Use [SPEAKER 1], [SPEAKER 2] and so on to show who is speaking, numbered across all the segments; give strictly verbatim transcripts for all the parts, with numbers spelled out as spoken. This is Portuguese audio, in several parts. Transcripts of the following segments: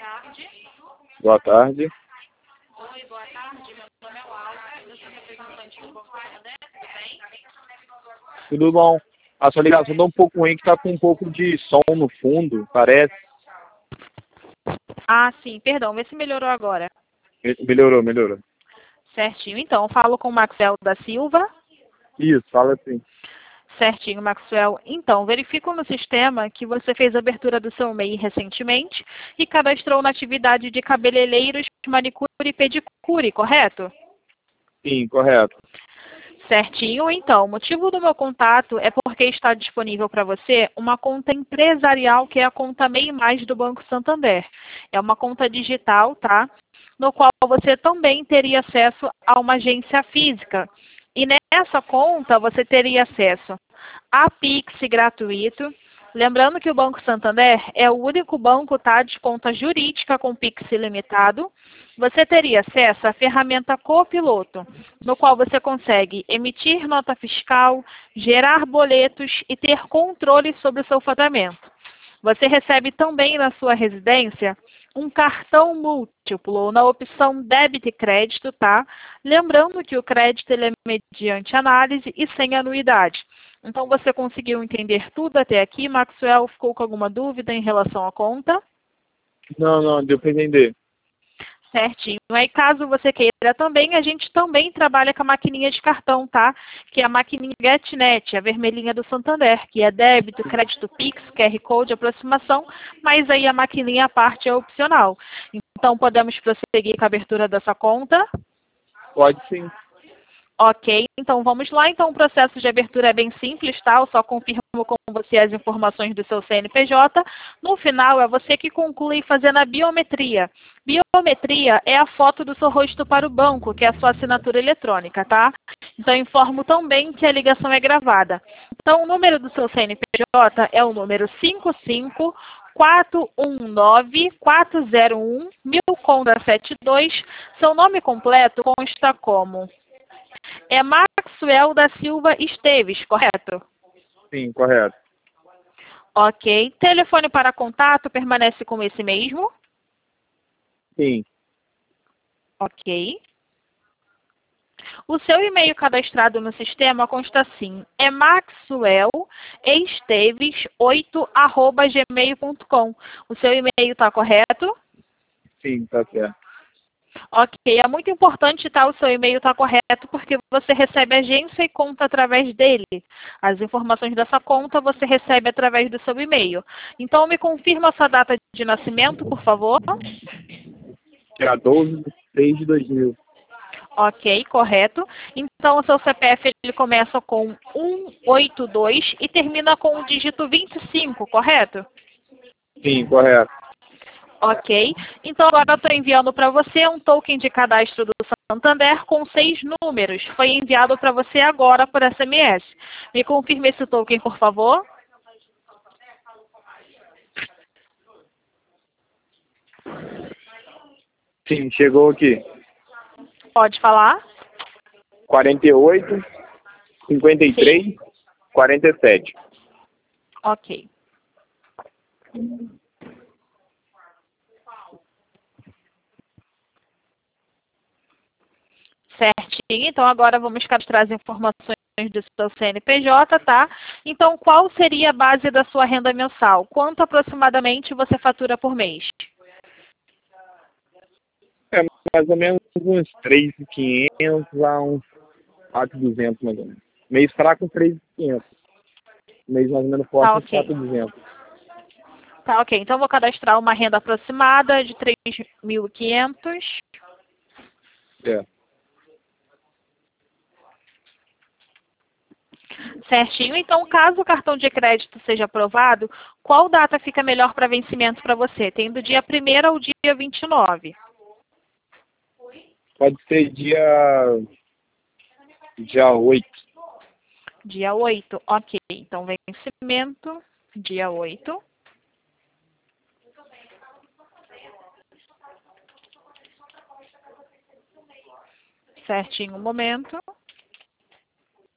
[SPEAKER 1] tarde.
[SPEAKER 2] Boa tarde.
[SPEAKER 1] Oi, boa tarde. Meu nome é Laura. Eu sou representante do Banco Santander, tudo bem?
[SPEAKER 2] Tudo bom? A sua ligação tá um pouco ruim, que tá com um pouco de som no fundo, parece.
[SPEAKER 1] Ah, sim, perdão. Vê se melhorou agora.
[SPEAKER 2] Me- Melhorou, melhorou.
[SPEAKER 1] Certinho. Então, eu falo com o Maxwell da Silva.
[SPEAKER 2] Isso, fala assim.
[SPEAKER 1] Certinho, Maxwell. Então, verifico no sistema que você fez a abertura do seu M E I recentemente e cadastrou na atividade de cabeleireiros, manicure e pedicure, correto?
[SPEAKER 2] Sim, correto.
[SPEAKER 1] Certinho. Então, o motivo do meu contato é porque está disponível para você uma conta empresarial, que é a conta MEI Mais do Banco Santander. É uma conta digital, tá? No qual você também teria acesso a uma agência física. E nessa conta você teria acesso a Pix gratuito. Lembrando que o Banco Santander é o único banco, tá, de conta jurídica com Pix ilimitado. Você teria acesso à ferramenta Copiloto, no qual você consegue emitir nota fiscal, gerar boletos e ter controle sobre o seu faturamento. Você recebe também na sua residência um cartão múltiplo na opção débito e crédito, tá? Lembrando que o crédito ele é mediante análise e sem anuidade. Então, você conseguiu entender tudo até aqui? Maxwell, ficou com alguma dúvida em relação à conta?
[SPEAKER 2] Não, não, deu pra entender.
[SPEAKER 1] Certinho. Aí, caso você queira também, a gente também trabalha com a maquininha de cartão, tá? Que é a maquininha GetNet, a vermelhinha do Santander, que é débito, crédito, Pix, Q R Code, aproximação, mas aí a maquininha à parte é opcional. Então, podemos prosseguir com a abertura dessa conta?
[SPEAKER 2] Pode sim.
[SPEAKER 1] Ok, então vamos lá. Então o processo de abertura é bem simples, tá? Eu só confirmo com você as informações do seu C N P J. No final, é você que conclui fazendo a biometria. Biometria é a foto do seu rosto para o banco, que é a sua assinatura eletrônica, tá? Então informo também que a ligação é gravada. Então o número do seu C N P J é o número cinco cinco quatro um nove quatro zero um mil contra setenta e dois. Seu nome completo consta como é Maxwell da Silva Esteves, correto?
[SPEAKER 2] Sim, correto.
[SPEAKER 1] Ok. Telefone para contato permanece como esse mesmo?
[SPEAKER 2] Sim,
[SPEAKER 1] Ok. O seu e-mail cadastrado no sistema consta assim, é maxwellesteves oito arroba gmail ponto com. O seu e-mail está correto?
[SPEAKER 2] sim, tá certo.
[SPEAKER 1] Ok, é muito importante tá, o seu e-mail estar correto, porque você recebe agência e conta através dele. As informações dessa conta você recebe através do seu e-mail. Então, me confirma a sua data de nascimento, por favor.
[SPEAKER 2] Dia doze de seis de dois mil.
[SPEAKER 1] Ok, correto. Então, o seu C P F ele começa com cento e oitenta e dois e termina com o dígito vinte e cinco, correto?
[SPEAKER 2] Sim, correto.
[SPEAKER 1] Ok. Então, agora eu estou enviando para você um token de cadastro do Santander com seis números. Foi enviado para você agora por S M S. Me confirme esse token, por favor.
[SPEAKER 2] Sim, chegou aqui.
[SPEAKER 1] Pode falar?
[SPEAKER 2] quarenta e oito, cinquenta e três,
[SPEAKER 1] Sim.
[SPEAKER 2] quarenta e sete.
[SPEAKER 1] Ok. Certinho. Então, agora vamos cadastrar as informações do seu C N P J, tá? Então, qual seria a base da sua renda mensal? Quanto aproximadamente você fatura por mês?
[SPEAKER 2] É mais ou menos uns três mil e quinhentos a uns quatro mil e duzentos, mais ou menos. Mês fraco, três mil e quinhentos. Mês mais ou menos
[SPEAKER 1] Tá
[SPEAKER 2] forte, uns
[SPEAKER 1] ok.
[SPEAKER 2] quatro mil e duzentos.
[SPEAKER 1] Tá ok. Então, vou cadastrar uma renda aproximada de três mil e quinhentos.
[SPEAKER 2] É.
[SPEAKER 1] Certinho. Então, caso o cartão de crédito seja aprovado, qual data fica melhor para vencimento para você? Tem do dia primeiro ao dia vinte e nove.
[SPEAKER 2] Pode ser dia, dia oito.
[SPEAKER 1] Dia oito. Ok. Então, vencimento, dia oito. Certinho, um momento.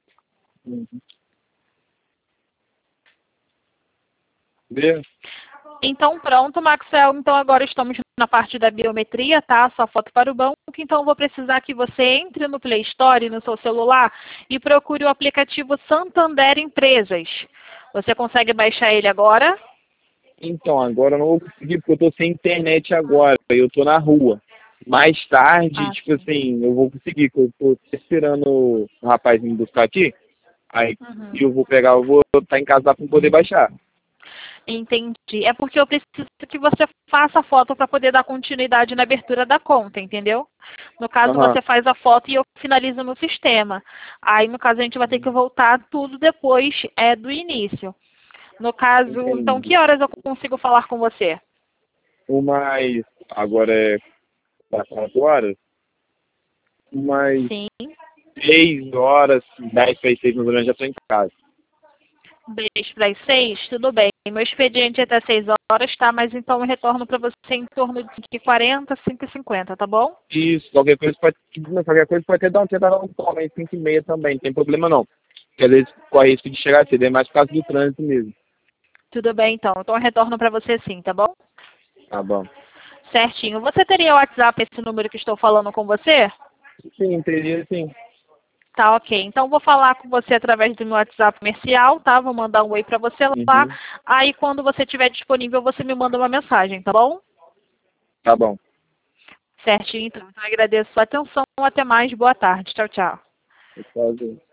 [SPEAKER 2] Uhum. Vê?
[SPEAKER 1] Então, pronto, Maxwell. Então, agora estamos na parte da biometria, tá? Sua foto para o banco. Então, eu vou precisar que você entre no Play Store, no seu celular, e procure o aplicativo Santander Empresas. Você consegue baixar ele agora?
[SPEAKER 2] Então, agora eu não vou conseguir porque eu tô sem internet agora. Eu tô na rua. Mais tarde,
[SPEAKER 1] Ah,
[SPEAKER 2] tipo assim, eu vou conseguir, porque eu tô esperando o rapaz me buscar aqui. Aí
[SPEAKER 1] uhum.
[SPEAKER 2] eu vou pegar, eu vou estar em casa lá para poder baixar.
[SPEAKER 1] Entendi. É porque eu preciso que você faça a foto para poder dar continuidade na abertura da conta, entendeu? No caso,
[SPEAKER 2] Aham.
[SPEAKER 1] você faz a foto e eu finalizo no sistema. Aí, no caso, a gente vai ter que voltar tudo depois é, do início. No caso, então,
[SPEAKER 2] Entendi.
[SPEAKER 1] que horas eu consigo falar com você?
[SPEAKER 2] Umas, agora é das quatro horas, umas
[SPEAKER 1] Sim.
[SPEAKER 2] seis horas, dez para as seis, mais ou menos, já estou em casa.
[SPEAKER 1] dez para as seis, tudo bem. Meu expediente é até seis horas, tá? Mas então eu retorno para você em torno de cinco e quarenta, cinco e cinquenta, tá bom?
[SPEAKER 2] Isso, qualquer coisa pode, qualquer coisa pode até dar um, tentar dar um toque aí, cinco e meia também, não tem problema não. Porque às vezes corre risco de chegar cedo, é mais por causa do trânsito mesmo.
[SPEAKER 1] Tudo bem, então. Então eu retorno para você sim, tá bom?
[SPEAKER 2] Tá bom.
[SPEAKER 1] Certinho. Você teria o WhatsApp, esse número que estou falando com você?
[SPEAKER 2] Sim, teria sim.
[SPEAKER 1] Tá, ok. Então, vou falar com você através do meu WhatsApp comercial, tá? Vou mandar um oi para você lá.
[SPEAKER 2] Uhum.
[SPEAKER 1] Aí, quando você estiver disponível, você me manda uma mensagem, tá bom?
[SPEAKER 2] Tá bom.
[SPEAKER 1] Certinho, então. Então, eu agradeço a sua atenção. Até mais. Boa tarde. Tchau, tchau.
[SPEAKER 2] Tchauzinho.